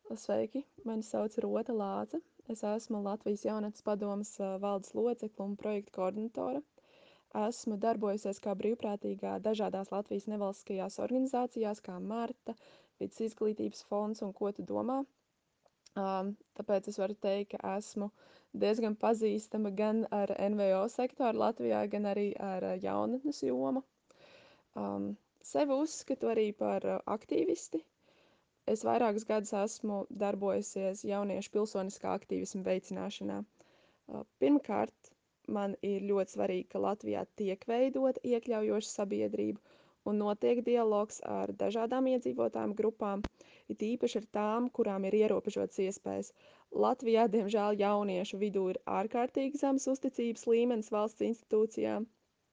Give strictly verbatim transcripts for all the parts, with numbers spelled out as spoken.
Sveiki, mani sauc Rota Lāce. Es esmu Latvijas jaunatnes padomes valdes locekle un projekta koordinatore. Esmu darbojusies kā brīvprātīgā dažādās Latvijas nevalstiskajās organizācijās, kā Marta, Vides izglītības fonds un Ko tu domā. Um, tāpēc es varu teikt, ka esmu diezgan pazīstama gan ar N V O sektoru Latvijā, gan arī ar jaunatnes jomu. Um, sevi uzskatu arī par aktīvisti. Es vairākus gadus esmu darbojusies jauniešu pilsoniskā aktīvisma veicināšanā. Pirmkārt, man ir ļoti svarīgi, ka Latvijā tiek veidota iekļaujoša sabiedrība un notiek dialogs ar dažādām iedzīvotājiem grupām, it īpaši ar tām, kurām ir ierobežotas iespējas. Latvijā, diemžēl, jauniešu vidū ir ārkārtīgi zems uzticības līmenis valsts institūcijām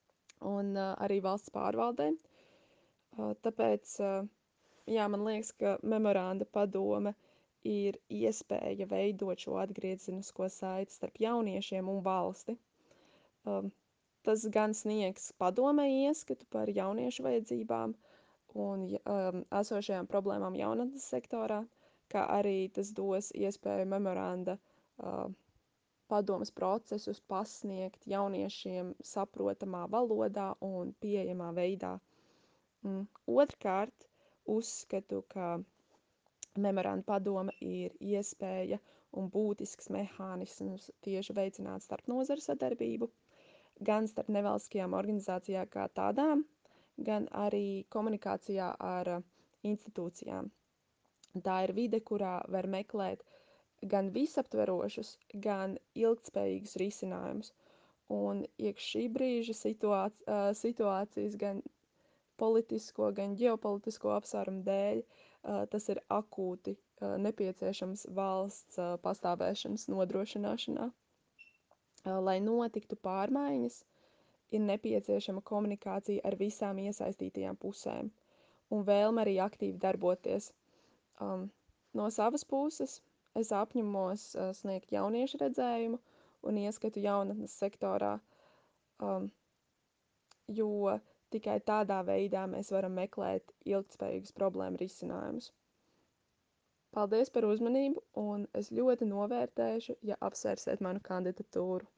un uh, arī valsts pārvaldēm. Uh, tāpēc uh, jā, man liekas, ka memoranda padome ir iespēja veidot šo atgriezenisko saiti starp jauniešiem un valsti. Um, tas gan sniegs padomē ieskatu par jauniešu vajadzībām un um, esošajām problēmām jaunatnes sektorā, kā arī tas dos iespēju memoranda uh, padomes procesus pasniegt jauniešiem saprotamā valodā un pieejamā veidā. Mm. Otrkārt, uzskatu, ka memoranda padome ir iespēja un būtisks mehānisms tieši veicināt starpnozaru sadarbību, gan starp nevalstiskajām organizācijām kā tādām, gan arī komunikācijā ar institūcijām. Tā ir vide, kurā var meklēt gan visaptverošus, gan ilgtspējīgus risinājumus. Un iekš šī brīža situāc situācijas gan politisko, gan ģeopolitisko apsvērumu dēļ, tas ir akūti nepieciešams valsts pastāvēšanas nodrošināšanā. Lai notiktu pārmaiņas, ir nepieciešama komunikācija ar visām iesaistītajām pusēm un vēlme arī aktīvi darboties. Um, no savas puses es apņemos uh, sniegt jauniešu redzējumu un ieskatu jaunatnes sektorā, um, jo tikai tādā veidā mēs varam meklēt ilgtspējīgus problēmu risinājumus. Paldies par uzmanību, un es ļoti novērtēšu, ja apsvērsiet manu kandidatūru.